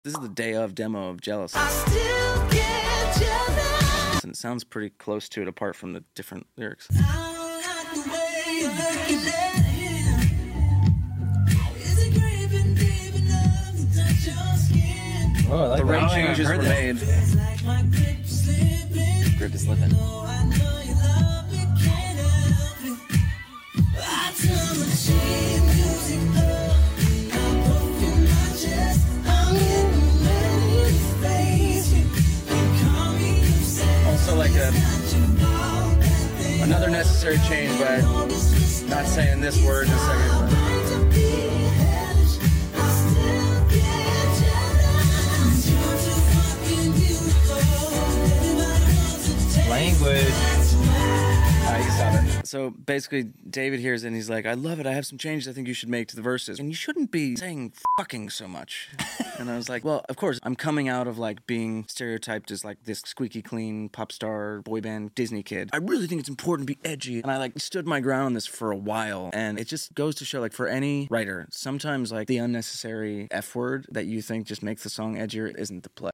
This is the day of demo of Jealous. I still get jealous. And it sounds pretty close to it apart from the different lyrics. I don't like the way you're looking at him. Is it creeping deep enough to touch your skin? Oh, I like The that. rate I don't changes think were I've heard made. Feels like my grip is slipping. Grip is slipping. Oh, I know you love me, can't help it. I turn my cheap music up. I'm puffing my chest. I'm getting ready to face you. You call me upset. Also like another necessary change, but not saying this word in a second. Language. Alright, you can stop it. So basically, David hears it and he's like, I love it. I have some changes I think you should make to the verses. And you shouldn't be saying fucking so much. And I was like, well, of course, I'm coming out of like being stereotyped as like this squeaky clean pop star boy band Disney kid. I really think it's important to be edgy. And I like stood my ground on this for a while. And it just goes to show like for any writer, sometimes like the unnecessary F word that you think just makes the song edgier isn't the play.